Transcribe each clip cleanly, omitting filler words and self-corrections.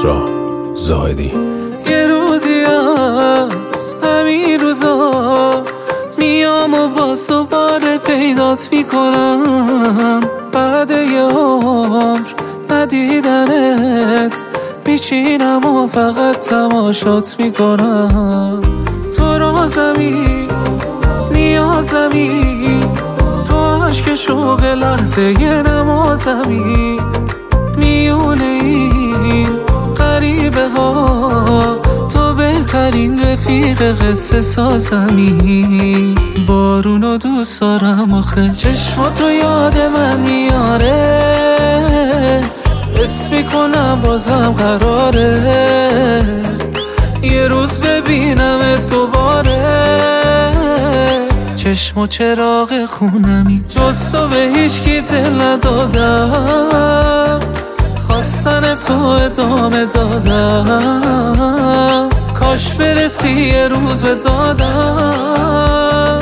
اسرا زاهدی. یه روزی از همین روزا میام و باز دوباره پیدات میکنم. بعد یه عمر ندیدنت میشینم و فقط تماشات میکنم. تو رازمی نیازمی، تو عشق شوق لحظه یه نمازمی. میونه این غریبه ها تو بهترین رفیق قصه سازمی. بارونو دوست دارم آخه چشماتو یاد من میاره. حس میکنم بازم قراره یه روز ببینمت دوباره. چشم و چراغ خونمی، جز تو به هیچ کی دل ندادم. خواستن تو ادامه دادم، کاش برسی یه روز به دادم.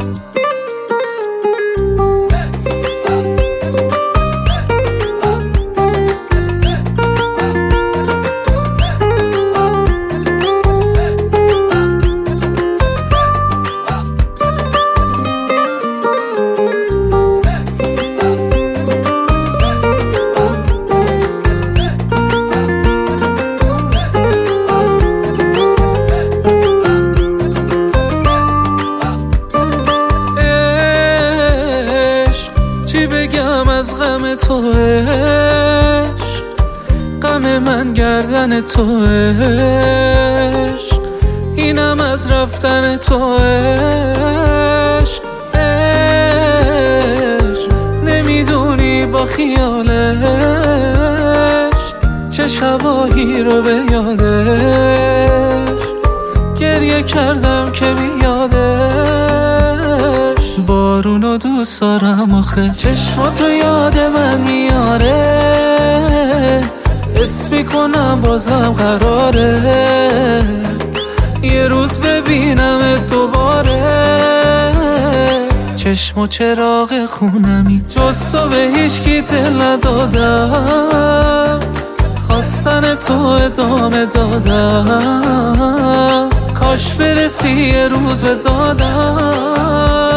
چی بگم از غم تو عشق، غم من گردن تو عشق، اینم از رفتن تو عشق. نمیدونی با خیالش چه شباهی رو به یادش گریه کردم که بیادش. بارونو دوست دارم آخه چشماتو یاد من میاره. حس میکنم بازم قراره یه روز ببینمت دوباره. چشم و چراغ خونمی، جز تو به هیچ کی دل ندادم. خواستن تو ادامه دادم، کاش برسی یه روز به دادم.